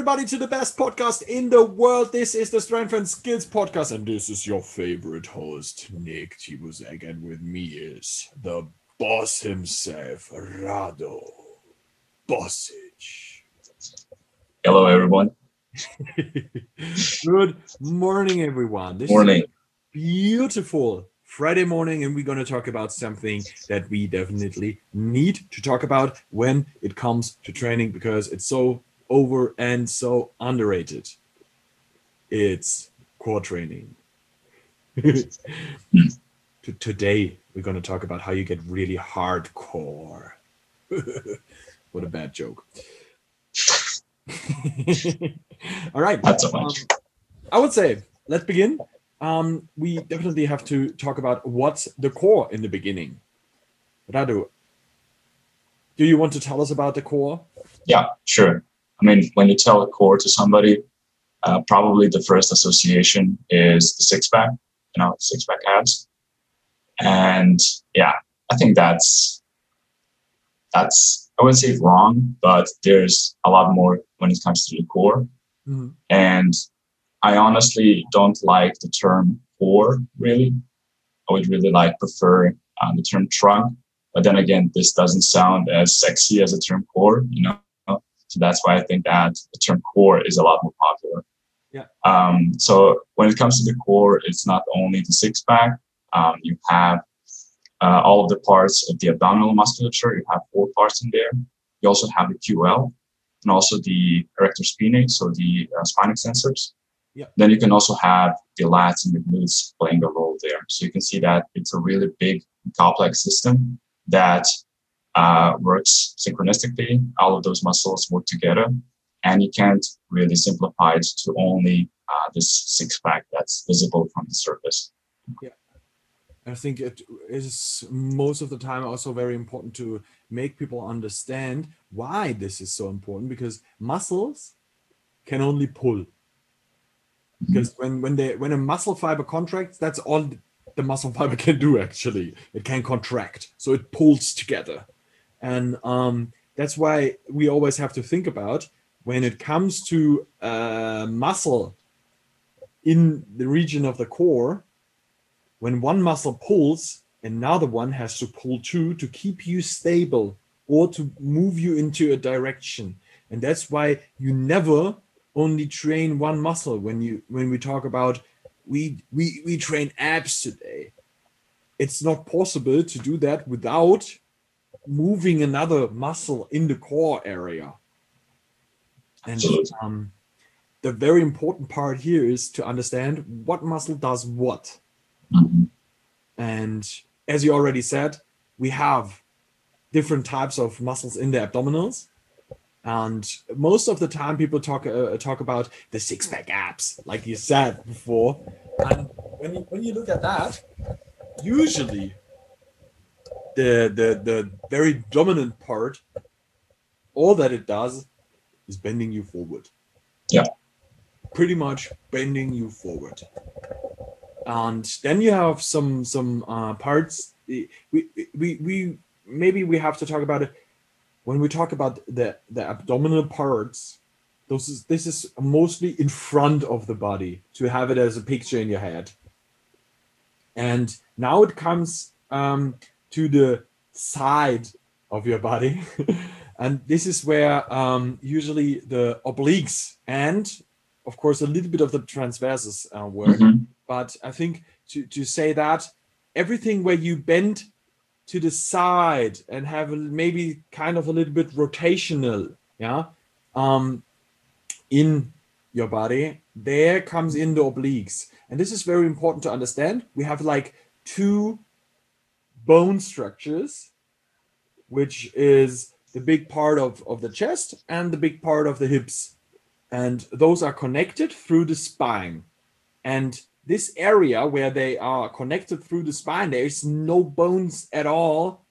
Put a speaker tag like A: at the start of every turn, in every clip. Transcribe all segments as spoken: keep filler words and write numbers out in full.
A: everybody to the best podcast in the world. This is the Strength and Skills Podcast, and this is your favorite host, Nick Tibuzek, and with me is the boss himself, Rado Bosic.
B: Hello, everyone.
A: Good morning, everyone. This
B: morning.
A: is a beautiful Friday morning, and we're going to talk about something that we definitely need to talk about when it comes to training, because it's so over and so underrated. It's core training. Today, we're going to talk about how you get really hardcore. What a bad joke. All right.
B: Not so much.
A: Um, I would say, let's begin. Um, we definitely have to talk about what's the core in the beginning. Radu, do you want to tell us about the core?
B: Yeah, sure. I mean, when you tell a core to somebody, uh, probably the first association is the six pack, you know, six pack abs. And yeah, I think that's, that's, I wouldn't say wrong, but there's a lot more when it comes to the core.
A: Mm-hmm.
B: And I honestly don't like the term core, really. I would really like prefer uh, the term trunk. But then again, this doesn't sound as sexy as the term core, you know. So that's why I think that the term core is a lot more popular.
A: Yeah.
B: Um, so when it comes to the core, it's not only the six pack. Um, you have uh, all of the parts of the abdominal musculature. You have four parts in there. You also have the Q L and also the erector spinae, so the uh, spine extensors.
A: Yeah.
B: Then you can also have the lats and the glutes playing a role there. So you can see that it's a really big, complex system that uh, works synchronistically. All of those muscles work together, and you can't really simplify it to only uh, this six pack that's visible from the surface.
A: Yeah. I think it is most of the time also very important to make people understand why this is so important, because muscles can only pull. Because when, when they when a muscle fiber contracts, that's all the muscle fiber can do, actually. It can contract. So it pulls together. And um, that's why we always have to think about, when it comes to uh, muscle in the region of the core, when one muscle pulls, another one has to pull too to keep you stable or to move you into a direction. And that's why you never only train one muscle. When you when we talk about we we we train abs today, it's not possible to do that without moving another muscle in the core area. And um, the very important part here is to understand what muscle does what.
B: Mm-hmm.
A: And as you already said, we have different types of muscles in the abdominals. And most of the time people talk uh, talk about the six-pack abs, like you said before. And when you, when you look at that, usually the, the, the very dominant part, all that it does is bending you forward.
B: Yeah.
A: Pretty much bending you forward. And then you have some some uh, parts. We, we, we, maybe we have to talk about it. When we talk about the, the abdominal parts, those is, this is mostly in front of the body, to have it as a picture in your head. And now it comes um, to the side of your body. And this is where um, usually the obliques and, of course, a little bit of the transverses uh, work.
B: Mm-hmm.
A: But I think to, to say that everything where you bend to the side and have a, maybe kind of a little bit rotational, yeah, um, in your body, there comes in the obliques. And this is very important to understand. We have like two bone structures, which is the big part of, of the chest and the big part of the hips. And those are connected through the spine. And this area where they are connected through the spine, there is no bones at all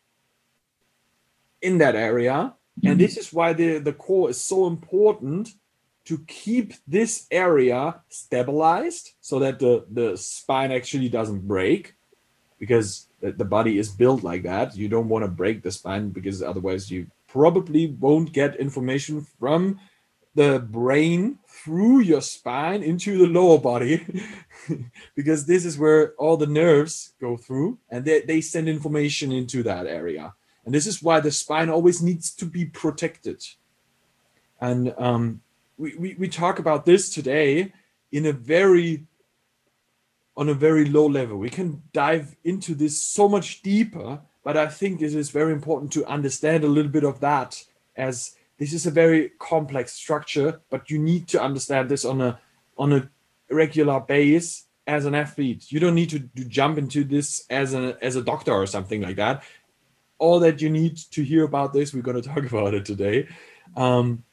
A: in that area. And this is why the, the core is so important, to keep this area stabilized so that the, the spine actually doesn't break, because the, the body is built like that. You don't want to break the spine, because otherwise you probably won't get information from the brain through your spine into the lower body because this is where all the nerves go through, and they, they send information into that area. And this is why the spine always needs to be protected. And um, we, we, we talk about this today in a very, on a very low level. We can dive into this so much deeper, but I think it is very important to understand a little bit of that, as this is a very complex structure, but you need to understand this on a on a regular base as an athlete. You don't need to, to jump into this as a as a doctor or something like that. All that you need to hear about this, we're going to talk about it today. Um,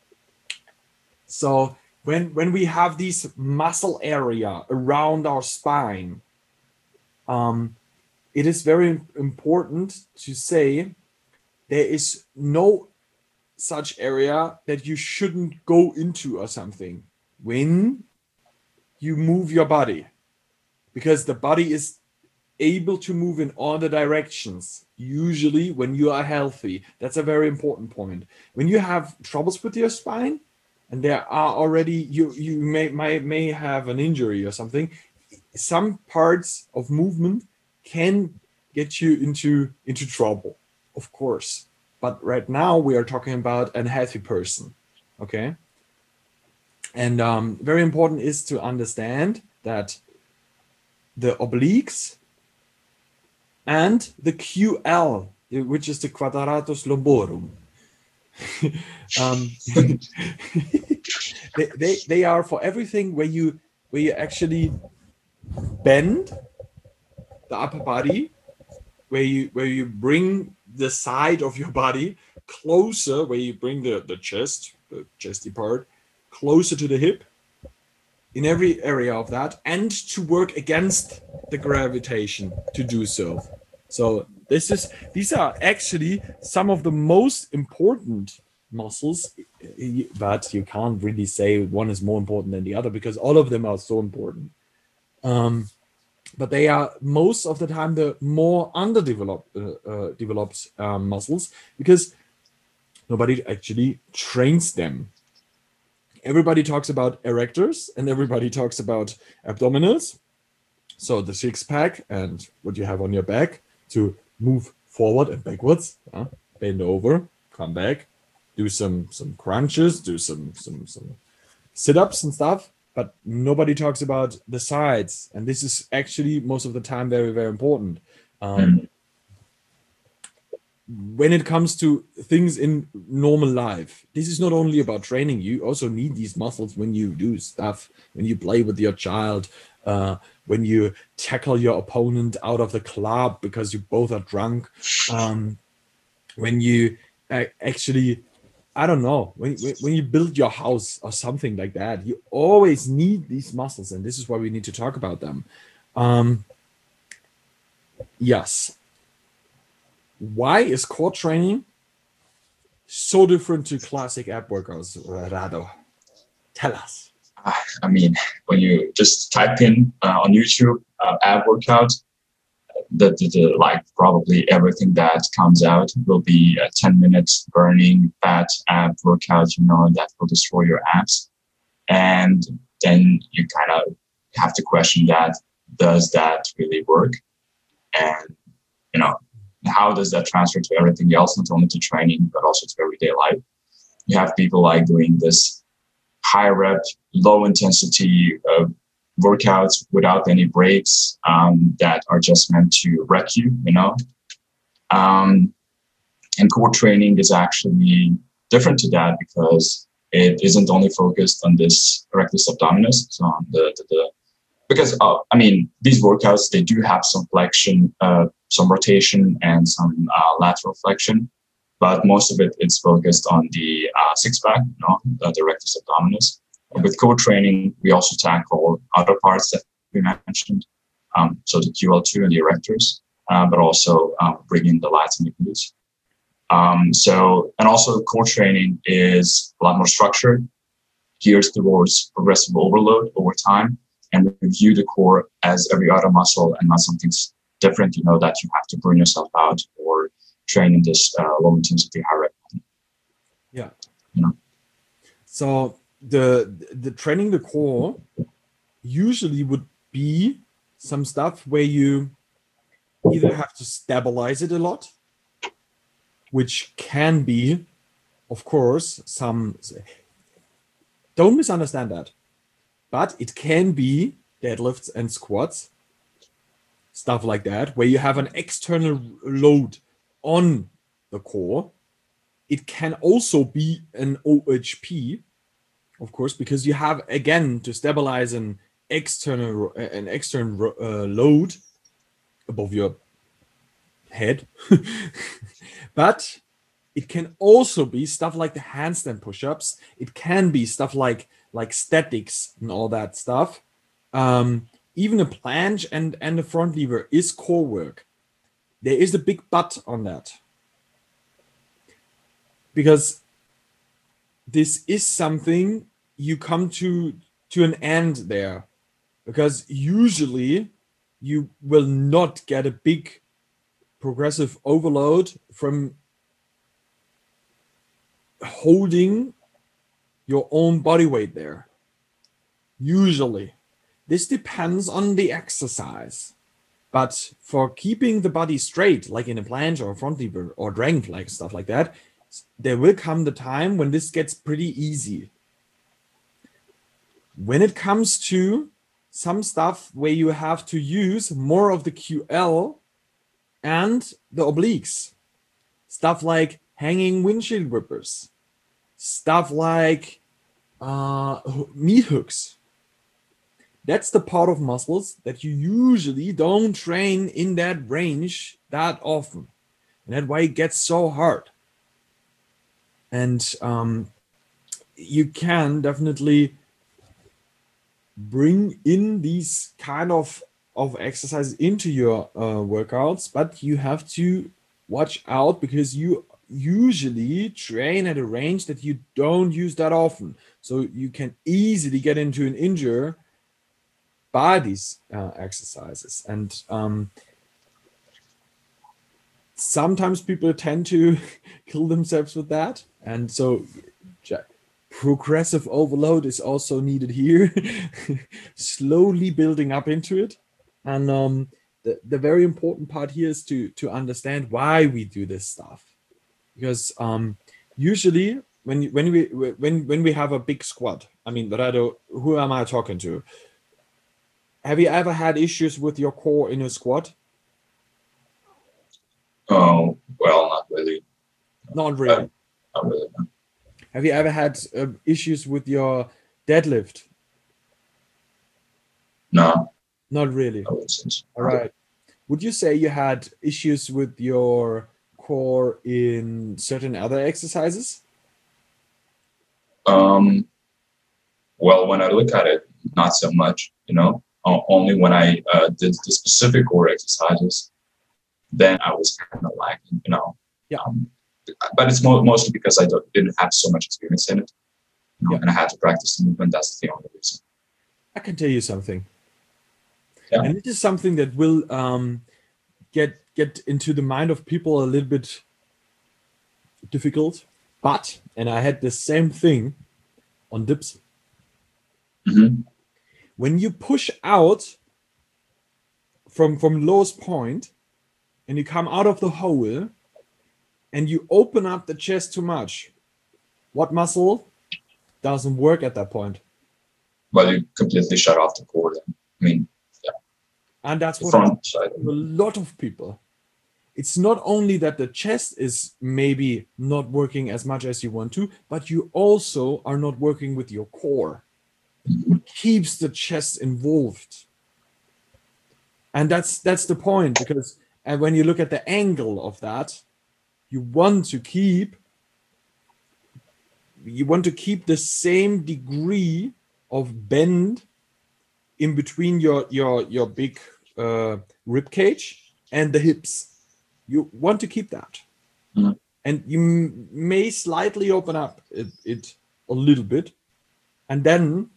A: so when when we have this muscle area around our spine, um, it is very important to say there is no such area that you shouldn't go into or something when you move your body, because the body is able to move in all the directions usually when you are healthy. That's a very important point. When you have troubles with your spine and there are already you you may may, may have an injury or something, some parts of movement can get you into into trouble, of course. But right now we are talking about a healthy person, okay? And um, very important is to understand that the obliques and the Q L, which is the quadratus lumborum, um, they, they they are for everything where you where you actually bend the upper body, where you where you bring the side of your body closer, where you bring the, the chest, the chesty part, closer to the hip in every area of that, and to work against the gravitation to do so. So this is these are actually some of the most important muscles, but you can't really say one is more important than the other because all of them are so important. Um, but they are most of the time the more underdeveloped uh, uh, developed um, muscles because nobody actually trains them. Everybody talks about erectors and everybody talks about abdominals. So the six pack and what you have on your back to move forward and backwards, uh, bend over, come back, do some some crunches, do some some some sit-ups and stuff. But nobody talks about the sides, and this is actually most of the time very, very important. Um, when it comes to things in normal life, this is not only about training. You also need these muscles when you do stuff, when you play with your child, uh, when you tackle your opponent out of the club because you both are drunk, um, when you uh, actually... I don't know, when, when you build your house or something like that, you always need these muscles, and this is why we need to talk about them. Um, yes. Why is core training so different to classic ab workouts, Rado? Tell us.
B: I mean, when you just type in uh, on YouTube uh, ab workout, The, the, the like probably everything that comes out will be a ten minutes burning fat ab workout, you know, that will destroy your abs. And then you kind of have to question that, does that really work? And, you know, how does that transfer to everything else, not only to training, but also to everyday life? You have people like doing this high rep, low intensity uh, workouts without any breaks um, that are just meant to wreck you, you know. Um, and core training is actually different to that because it isn't only focused on this rectus abdominis, so on the, the, the because uh, I mean these workouts, they do have some flexion, uh, some rotation, and some uh, lateral flexion, but most of it is focused on the uh, six pack, you know, the, the rectus abdominis. With core training, we also tackle other parts that we mentioned, um, so the Q L two and the erectors, uh, but also um, bring in the lats and the glutes. Um, so, and also core training is a lot more structured, geared towards progressive overload over time, and we view the core as every other muscle and not something different, you know, that you have to burn yourself out or train in this uh, low intensity high rep.
A: Yeah.
B: You know.
A: So the the training the core usually would be some stuff where you either have to stabilize it a lot, which can be, of course, some, don't misunderstand that, but it can be deadlifts and squats, stuff like that, where you have an external load on the core. It can also be an O H P, of course, because you have, again, to stabilize an external an external uh, load above your head. But it can also be stuff like the handstand push-ups. It can be stuff like like statics and all that stuff. Um, even a planche and and a front lever is core work. There is a big but on that, because this is something you come to to an end there, because usually you will not get a big progressive overload from holding your own body weight there. Usually. This depends on the exercise. But for keeping the body straight, like in a planche or a front lever or dragon fly, stuff like that, there will come the time when this gets pretty easy. When it comes to some stuff where you have to use more of the Q L and the obliques, stuff like hanging windshield wipers, stuff like uh, knee hooks. That's the part of muscles that you usually don't train in that range that often. And that's why it gets so hard. And um, you can definitely bring in these kind of, of exercises into your uh, workouts, but you have to watch out, because you usually train at a range that you don't use that often. So you can easily get into an injury by these uh, exercises. And um, sometimes people tend to kill themselves with that. And so progressive overload is also needed here, slowly building up into it. And um, the, the very important part here is to, to understand why we do this stuff. Because um, usually when, when, we, when, when we have a big squat, I mean, Rado, who am I talking to? Have you ever had issues with your core in a squat?
B: Oh, well, not really.
A: Not really.
B: Uh, not really. No.
A: Have you ever had uh, issues with your deadlift?
B: No.
A: Not really.
B: No,
A: all right. Would you say you had issues with your core in certain other exercises?
B: Um. Well, when I look at it, not so much, you know. Uh, only when I uh, did the specific core exercises, then I was kind of lacking, you know.
A: Yeah.
B: Um, but it's mo- mostly because I don't, didn't have so much experience in it, you know, yeah. and I had to practice the movement. That's the only reason.
A: I can tell you something.
B: Yeah.
A: And it is something that will um, get get into the mind of people a little bit difficult. But, and I had the same thing on dips.
B: Mm-hmm.
A: When you push out from, from lowest point and you come out of the hole and you open up the chest too much, what muscle doesn't work at that point?
B: Well, you completely shut off the core then. I mean, yeah.
A: And that's
B: the
A: what
B: front side.
A: a lot of people. It's not only that the chest is maybe not working as much as you want to, but you also are not working with your core. It keeps the chest involved. And that's that's the point, because and when you look at the angle of that, you want to keep you want to keep the same degree of bend in between your your your big uh, rib cage and the hips. You want to keep that.
B: Mm-hmm.
A: And you m- may slightly open up it, it a little bit and then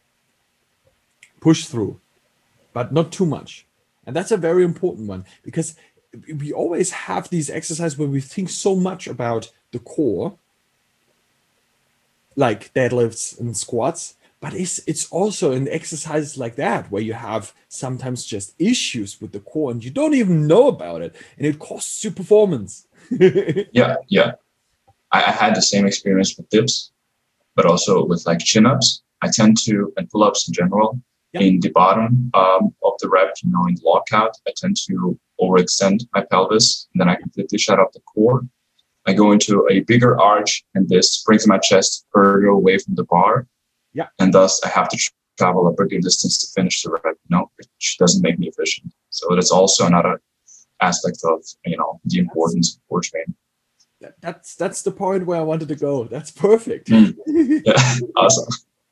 A: push through, but not too much. And that's a very important one, because we always have these exercises where we think so much about the core like deadlifts and squats, but it's it's also an exercise like that where you have sometimes just issues with the core and you don't even know about it, and it costs you performance.
B: Yeah, yeah. I, I had the same experience with dips, but also with like chin-ups. I tend to, and pull-ups in general, yep. in the bottom um, of the rep, you know, in the lockout, I tend to overextend my pelvis, and then I completely shut off the core. I go into a bigger arch, and this brings my chest further away from the bar.
A: Yeah.
B: And thus I have to travel a bigger distance to finish the rep, you know, which doesn't make me efficient. So that's also another aspect of, you know, the importance of core training.
A: That, that's that's the point where I wanted to go. That's perfect.
B: Mm. Yeah, awesome.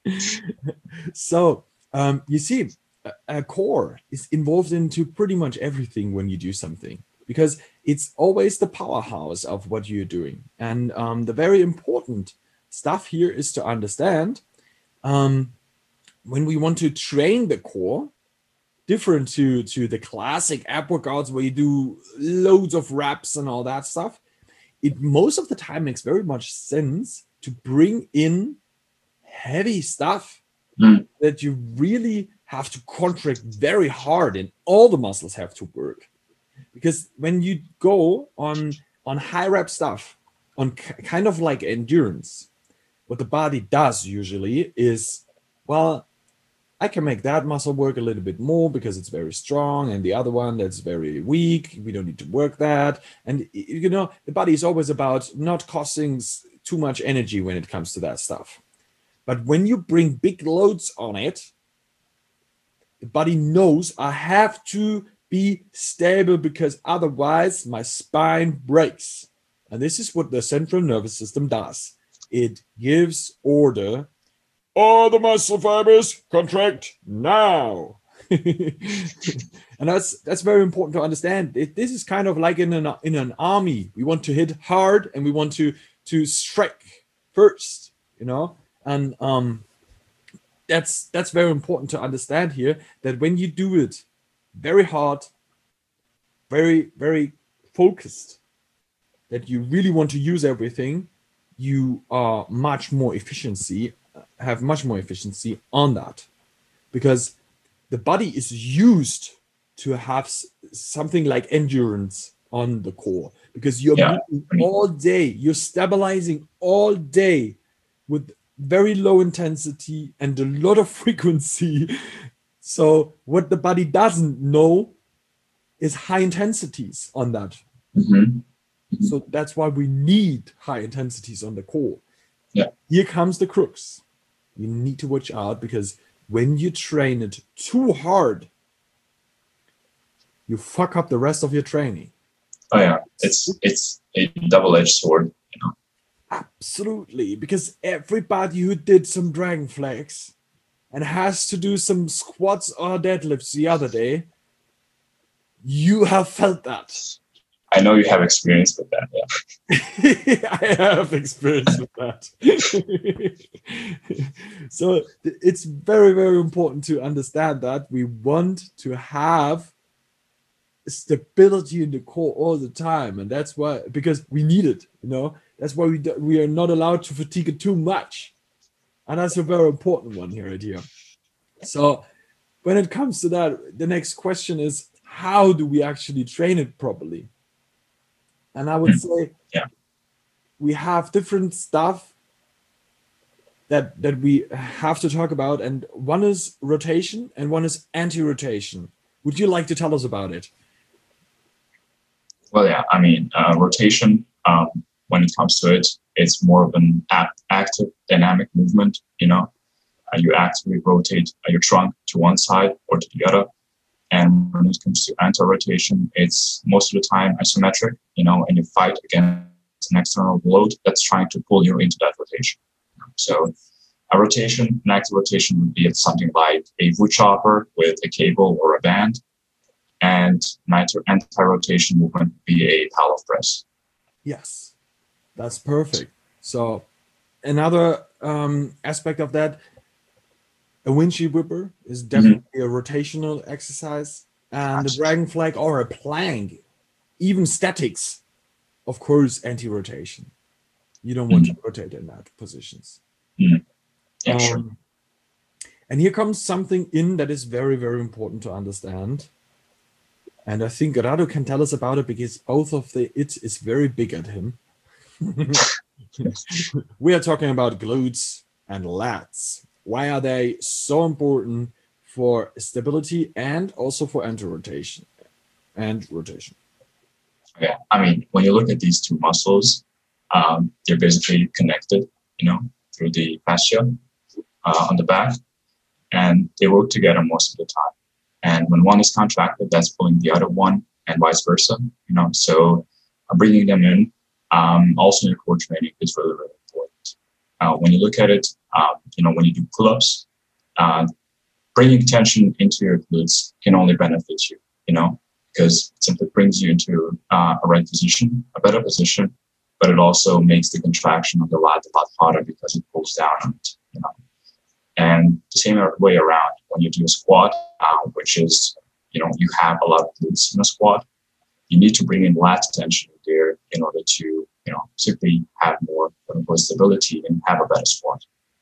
A: So um, you see, a, a core is involved into pretty much everything when you do something, because it's always the powerhouse of what you're doing. And um, the very important stuff here is to understand um, when we want to train the core, different to, to the classic ab workouts where you do loads of reps and all that stuff, it most of the time makes very much sense to bring in heavy stuff mm. that you really have to contract very hard and all the muscles have to work. Because when you go on, on high rep stuff, on kind of like endurance, what the body does usually is, well, I can make that muscle work a little bit more because it's very strong, and the other one that's very weak, we don't need to work that. And, you know, the body is always about not costing too much energy when it comes to that stuff. But when you bring big loads on it, the body knows I have to be stable because otherwise my spine breaks. And this is what the central nervous system does. It gives order. All the muscle fibers contract now. And that's that's very important to understand. It, this is kind of like in an in an army. We want to hit hard and we want to to strike first, you know. And um, that's that's very important to understand here. That when you do it very hard, very very focused, that you really want to use everything, you are much more efficiency. have much more efficiency on that, because the body is used to have something like endurance on the core, because you're
B: yeah.
A: moving all day, you're stabilizing all day with very low intensity and a lot of frequency. So what the body doesn't know is high intensities on that.
B: Mm-hmm. Mm-hmm.
A: So that's why we need high intensities on the core.
B: Yeah.
A: Here comes the crux. You need to watch out, because when you train it too hard, you fuck up the rest of your training.
B: Oh yeah, it's it's a double-edged sword, you know.
A: Absolutely, because everybody who did some dragon flags and has to do some squats or deadlifts the other day, you have felt that.
B: I know you have experience with that, yeah.
A: I have experience with that. So it's very, very important to understand that we want to have stability in the core all the time. And that's why, because we need it, you know, that's why we, do, we are not allowed to fatigue it too much. And that's a very important one here, right here. So when it comes to that, the next question is, how do we actually train it properly? And I would say
B: yeah.
A: we have different stuff that that we have to talk about. And one is rotation and one is anti-rotation. Would you like to tell us about it?
B: Well, yeah, I mean, uh, rotation, um, when it comes to it, it's more of an active, dynamic movement, you know. Uh, you actively rotate uh, your trunk to one side or to the other. And when it comes to anti-rotation, it's most of the time isometric, you know, and you fight against an external load that's trying to pull you into that rotation. So a rotation, an active rotation would be something like a wood chopper with a cable or a band. And an anti-rotation movement would be a power press.
A: Yes, that's perfect. So another um, aspect of that, a windshield whipper is definitely mm-hmm. a rotational exercise, and the dragon flag or a plank, even statics, of course, anti-rotation. You don't want mm-hmm. to rotate in that positions.
B: Mm. Yeah,
A: Um,
B: sure.
A: and here comes something in that is very, very important to understand. And I think Rado can tell us about it because both of the it is very big at him. We are talking about glutes and lats. Why are they so important for stability and also for anti-rotation and rotation?
B: Yeah, I mean, when you look at these two muscles, um, they're basically connected, you know, through the fascia uh, on the back, and they work together most of the time. And when one is contracted, that's pulling the other one, and vice versa. You know, so uh, bringing them in, um, also in your core training, is really, really important. Uh, when you look at it, um, you know, when you do pull-ups, uh, bringing tension into your glutes can only benefit you. You know, because it simply brings you into uh, a right position, a better position, but it also makes the contraction of the lat a lot harder because it pulls down on it. You know, and the same way around when you do a squat, uh, which is, you know, you have a lot of glutes in a squat, you need to bring in lat tension there in order to, you know, simply have more more stability and have a better squat.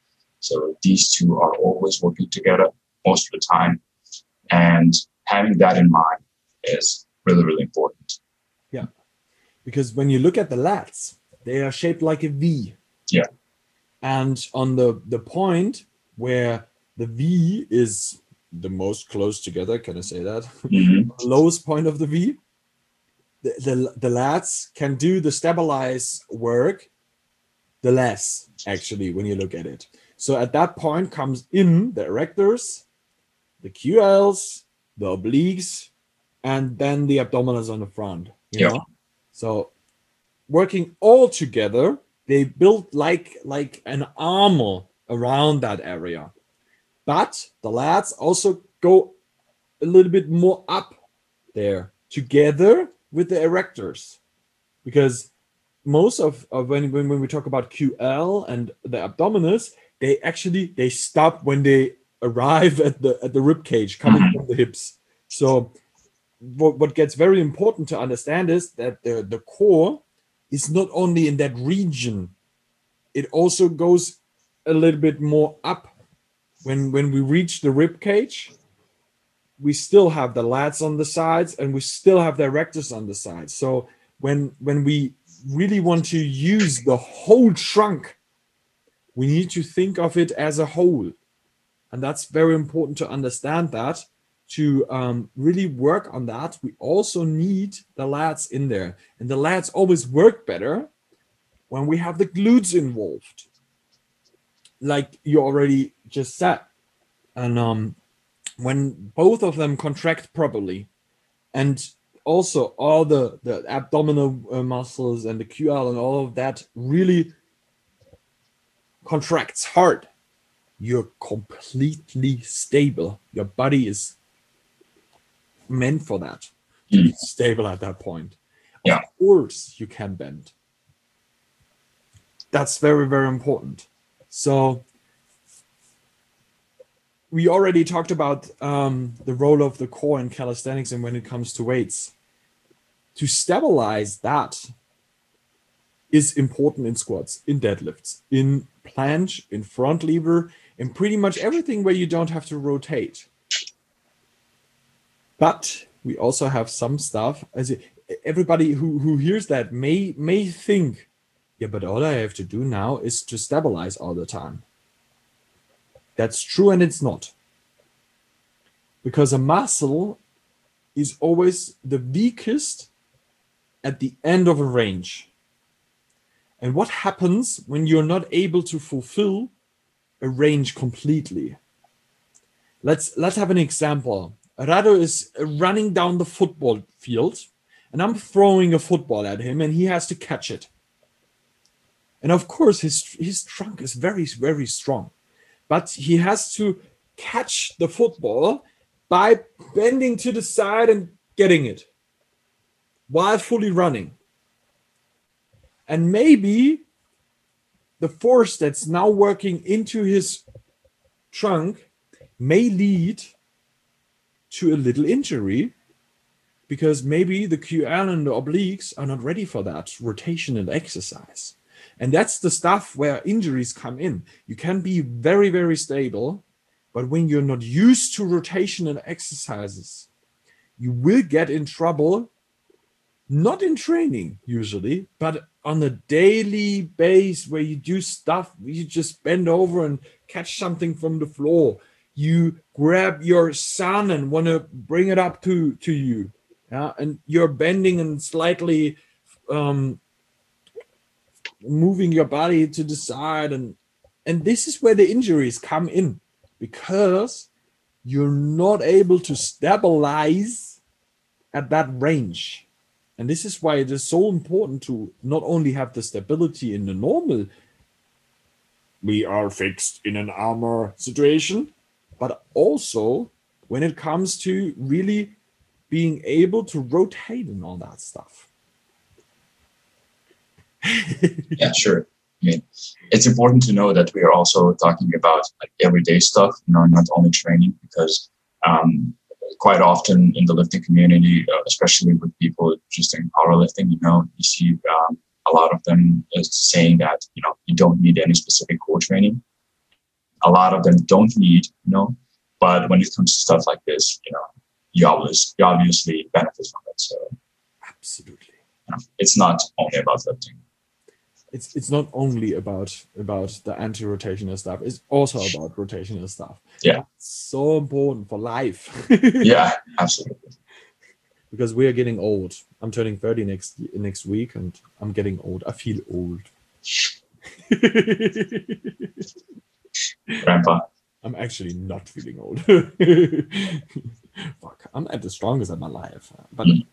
B: So these two are always working together most of the time. And having that in mind is really, really important.
A: Yeah, because when you look at the lats, they are shaped like a V.
B: Yeah.
A: And on the, the point where the V is the most close together, can I say that?
B: Mm-hmm.
A: The lowest point of the V, the, the, the lats can do the stabilize work the less, actually, when you look at it. So at that point comes in the erectors, the Q Ls, the obliques, and then the abdominals on the front. You
B: Yeah.
A: know, so working all together, they build like like an armor around that area. But the lats also go a little bit more up there together with the erectors, because most of, of when, when when we talk about Q L and the abdominals, they actually they stop when they arrive at the at the rib cage coming
B: Mm-hmm.
A: from the hips. So what, what gets very important to understand is that the, the core is not only in that region, it also goes a little bit more up. When when we reach the rib cage, we still have the lats on the sides and we still have the erectors on the sides. So when when we really want to use the whole trunk, we need to think of it as a whole. And that's very important to understand that. To um, really work on that, we also need the lats in there. And the lats always work better when we have the glutes involved, like you already just said. And um, when both of them contract properly, and also all the, the abdominal uh, muscles and the Q L and all of that really contracts hard, you're completely stable. Your body is meant for that, to be stable at that point.
B: Yeah.
A: Of course you can bend. That's very, very important. So we already talked about um, the role of the core in calisthenics and when it comes to weights. To stabilize that is important in squats, in deadlifts, in planche, in front lever, in pretty much everything where you don't have to rotate. But we also have some stuff, as it, everybody who, who hears that may may think, yeah, but all I have to do now is to stabilize all the time. That's true, and it's not. Because a muscle is always the weakest at the end of a range. And what happens when you're not able to fulfill a range completely? Let's let's have an example. Rado is running down the football field, and I'm throwing a football at him, and he has to catch it. And of course, his his trunk is very, very strong, but he has to catch the football by bending to the side and getting it while fully running. And maybe the force that's now working into his trunk may lead to a little injury, because maybe the Q L and the obliques are not ready for that rotation and exercise. And that's the stuff where injuries come in. You can be very, very stable, but when you're not used to rotational exercises, you will get in trouble, not in training usually, but on a daily base where you do stuff, you just bend over and catch something from the floor. You grab your son and want to bring it up to, to you. Yeah, and you're bending and slightly um, moving your body to the side. And, and this is where the injuries come in, because you're not able to stabilize at that range. And this is why it is so important to not only have the stability in the normal, we are fixed in an armor situation, but also when it comes to really being able to rotate and all that stuff.
B: Yeah, sure. I mean, it's important to know that we are also talking about like everyday stuff, you know, not only training, because um, quite often in the lifting community, uh, especially with people just in powerlifting, you know, you see um, a lot of them saying that, you know, you don't need any specific core training. A lot of them don't need, you know, but when it comes to stuff like this, you know, you obviously, you obviously benefit from it. So
A: absolutely,
B: you know, it's not only about lifting.
A: It's it's not only about about the anti-rotational stuff. It's also about rotational stuff.
B: Yeah,
A: it's so important for life.
B: Yeah, absolutely.
A: Because we are getting old. I'm turning thirty next next week, and I'm getting old. I feel old.
B: Grandpa.
A: I'm actually not feeling old. Fuck, I'm at the strongest of my life. But mm.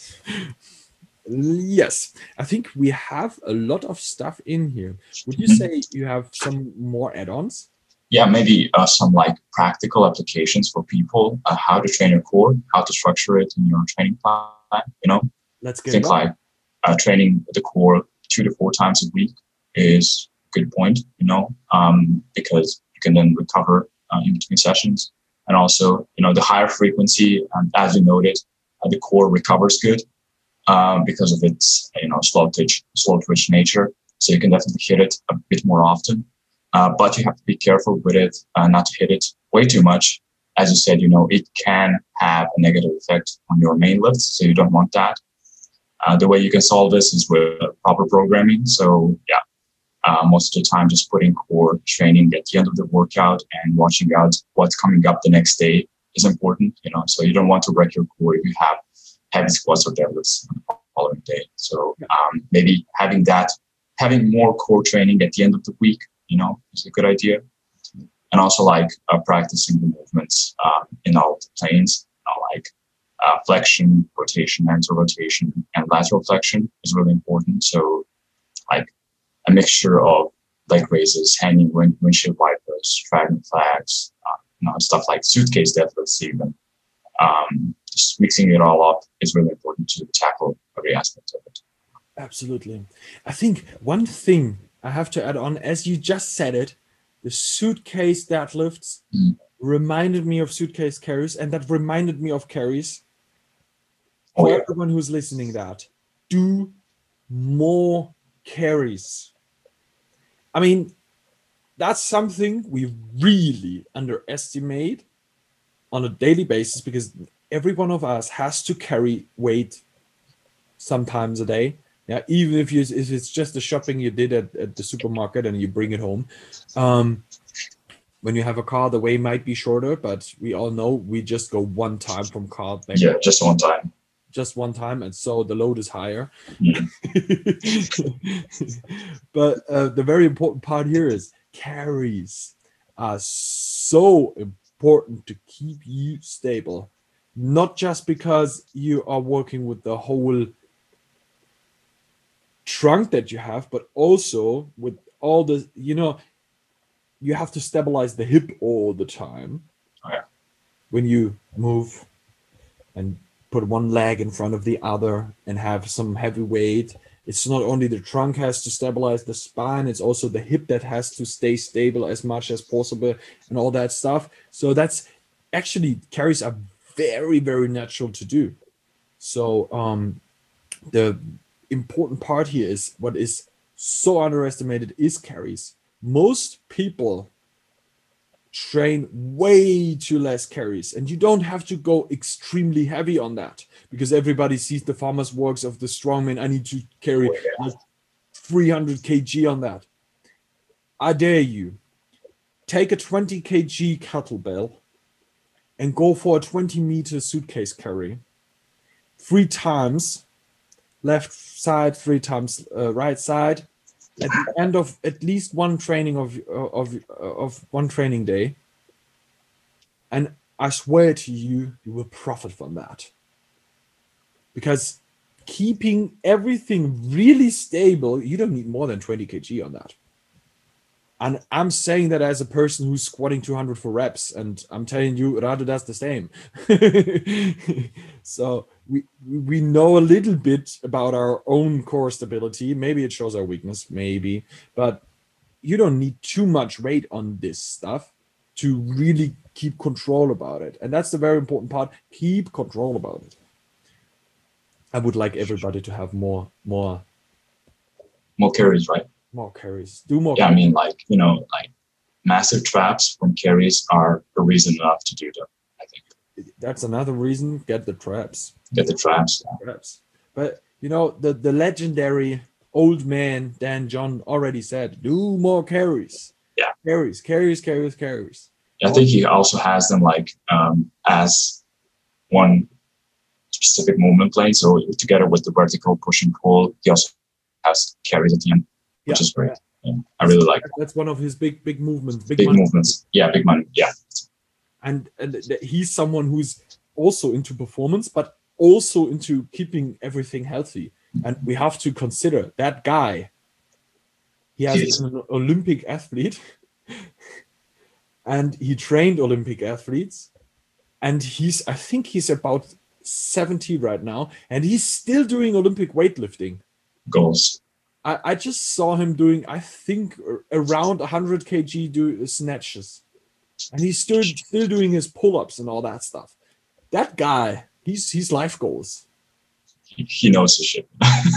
A: Yes, I think we have a lot of stuff in here. Would you say you have some more add-ons?
B: Yeah, maybe uh, some like practical applications for people, uh, how to train your core, how to structure it in your training plan, you know?
A: Let's get
B: I think
A: it
B: like uh, training the core two to four times a week is a good point, you know, um, because you can then recover uh, in between sessions. And also, you know, the higher frequency, um, as you noted, uh, the core recovers good. Um, because of its, you know, slow twitch, slow twitch nature. So you can definitely hit it a bit more often, uh, but you have to be careful with it, uh, not to hit it way too much. As you said, you know, it can have a negative effect on your main lifts, so you don't want that. Uh, the way you can solve this is with proper programming. So yeah, uh, most of the time, just putting core training at the end of the workout and watching out what's coming up the next day is important. You know, so you don't want to wreck your core if you have heavy squats or deadlifts on the following day. So um, maybe having that, having more core training at the end of the week, you know, is a good idea. And also like uh, practicing the movements um, in all the planes, you know, like uh, flexion, rotation, anti-rotation, and lateral flexion is really important. So like a mixture of leg raises, hanging wind, windshield wipers, dragon flags, uh, you know, stuff like suitcase deadlifts even. Um, just mixing it all up is really important to tackle every aspect of it.
A: Absolutely. I think one thing I have to add on, as you just said it, the suitcase deadlifts mm. reminded me of suitcase carries, and that reminded me of carries. For oh, yeah. everyone who's listening, that do more carries. I mean, that's something we really underestimate on a daily basis, because every one of us has to carry weight sometimes a day. Yeah, even if you if it's just the shopping you did at, at the supermarket and you bring it home. Um, when you have a car, the way might be shorter, but we all know we just go one time from car back.
B: Yeah, just one time.
A: Just one time, and so the load is higher.
B: Yeah.
A: But uh, the very important part here is carries are so important. important to keep you stable, not just because you are working with the whole trunk that you have, but also with all the, you know, you have to stabilize the hip all the time.
B: Oh, yeah.
A: When you move and put one leg in front of the other and have some heavy weight, it's not only the trunk has to stabilize the spine, it's also the hip that has to stay stable as much as possible and all that stuff. So that's actually carries are very, very natural to do. So um, the important part here is what is so underestimated is carries. Most people train way too less carries, and you don't have to go extremely heavy on that, because everybody sees the farmer's works of the strongman. I need to carry like three hundred kilograms on that. I dare you, take a twenty kilogram kettlebell and go for a twenty meter suitcase carry three times, left side, three times uh, right side, at the end of at least one training of, of, of one training day. And I swear to you, you will profit from that. Because keeping everything really stable, you don't need more than twenty kilograms on that. And I'm saying that as a person who's squatting two hundred for reps, and I'm telling you, Radu does the same. So we we know a little bit about our own core stability. Maybe it shows our weakness, maybe, but you don't need too much weight on this stuff to really keep control about it. And that's the very important part. Keep control about it. I would like everybody to have more, more,
B: more carries, right?
A: More carries. Do more.
B: Yeah,
A: carries.
B: I mean, like, you know, like massive traps from carries are a reason enough to do them, I think.
A: That's another reason. Get the traps.
B: Get the traps.
A: Yeah. Traps. But, you know, the, the legendary old man, Dan John, already said, do more carries.
B: Yeah.
A: Carries, carries, carries, carries.
B: I think he also has them like um, as one specific movement plane. So together with the vertical push and pull, he also has carries at the end. Which
A: yeah,
B: is great. Yeah. Yeah, I really like that.
A: That's one of his big, big movements.
B: Big, big movements. Yeah, big money. Yeah.
A: And, and he's someone who's also into performance, but also into keeping everything healthy. And we have to consider that guy. He has
B: Yes.
A: been an Olympic athlete, and he trained Olympic athletes. And he's, I think he's about seventy right now, and he's still doing Olympic weightlifting.
B: Goals.
A: I, I just saw him doing, I think, around one hundred kilograms do snatches. And he's still, still doing his pull-ups and all that stuff. That guy, he's, he's life goals.
B: He, he knows his shit.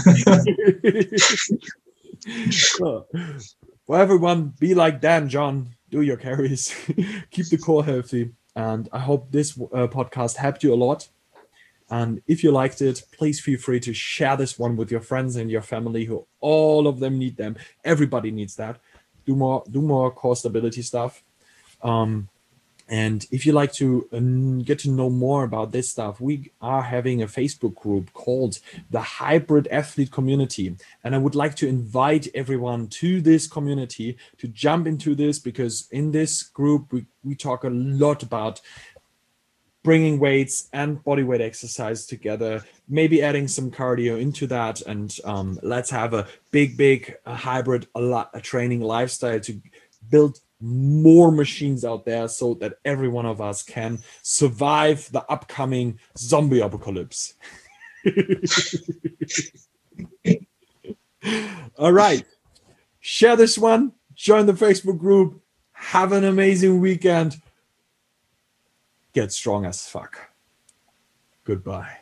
A: So, for everyone, be like Dan John. Do your carries. Keep the core healthy. And I hope this uh, podcast helped you a lot. And if you liked it, please feel free to share this one with your friends and your family, who all of them need them. Everybody needs that. Do more, do more core stability stuff. Um, and if you like to um, get to know more about this stuff, we are having a Facebook group called the Hybrid Athlete Community. And I would like to invite everyone to this community to jump into this, because in this group, we, we talk a lot about bringing weights and body weight exercise together, maybe adding some cardio into that. And um, let's have a big, big uh, hybrid a lot, a training lifestyle to build more machines out there so that every one of us can survive the upcoming zombie apocalypse. All right. Share this one. Join the Facebook group. Have an amazing weekend. Get strong as fuck. Goodbye.